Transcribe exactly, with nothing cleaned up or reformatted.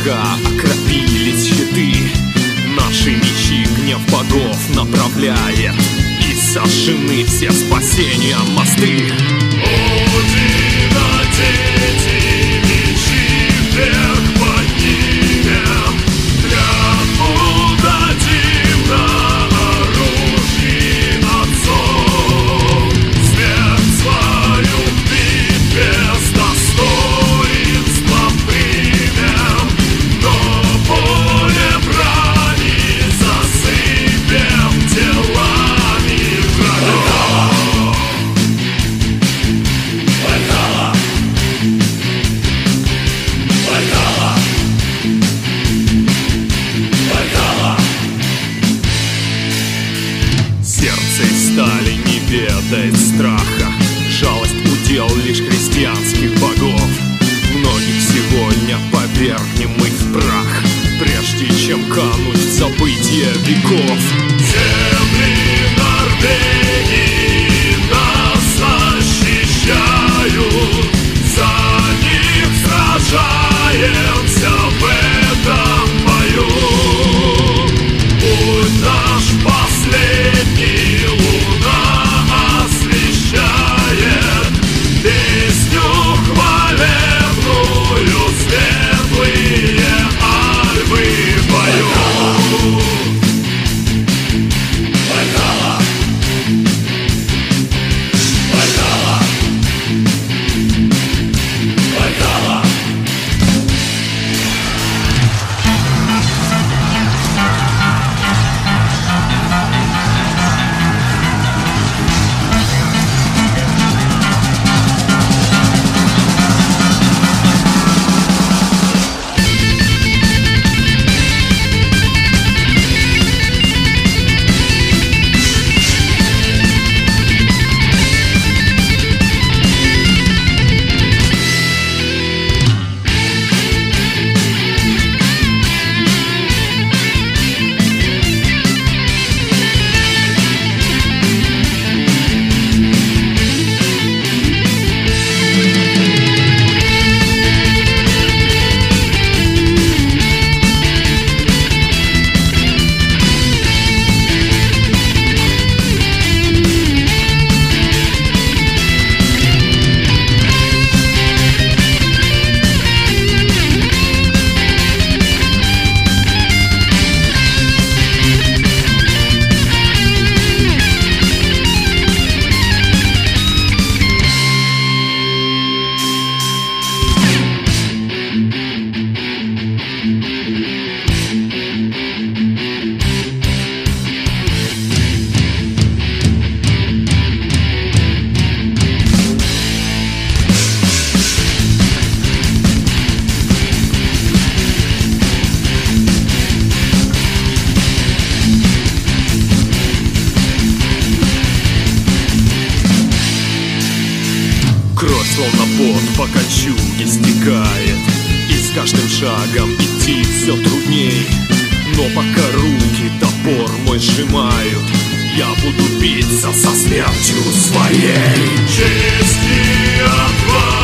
врага окропились щиты. Наши мечи гнев богов направляет, и сожжены все спасения мосты. Один оденьте мечи, вверх поднимем, клятву дадим на оружии отцов. Смерть свою в битве с достоинством примем, но поле брани засыпем телами врагов. Сердце из стали не ведает страха, жалость удел лишь христианских богов. Многих сегодня повергнем мы в прах, прежде чем кануть в забытие веков. Земли Норвегии нас защищают, за них сражаемся в этом бою. Путь наш последний луна освещает, песню хвалебную светлые альвы поют. Кровь словно пот по кольчуге стекает, и с каждым шагом идти все трудней. Но пока руки топор мой сжимают, я буду биться со смертью своей. Честь и отвага